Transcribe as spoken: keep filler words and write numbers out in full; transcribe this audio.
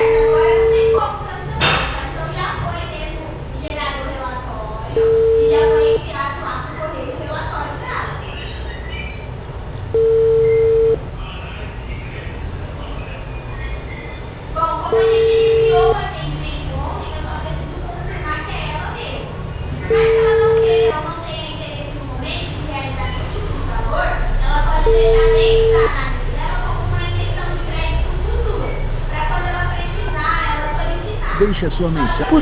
agora não tem como cancelar, então já foi mesmo gerado o relatório e já foi enviado lá para o correio o relatório para ela. Bom, como a gente iniciou o atendimento ontem, eu só preciso confirmar que é ela mesmo. Por mais que ela não queira ou não tenha interesse no momento em realizar nenhum tipo de valor, ela pode deixar dentro da análise dela como uma intenção de crédito futuro, para quando ela precisar, ela solicitar. Deixe a sua mensagem.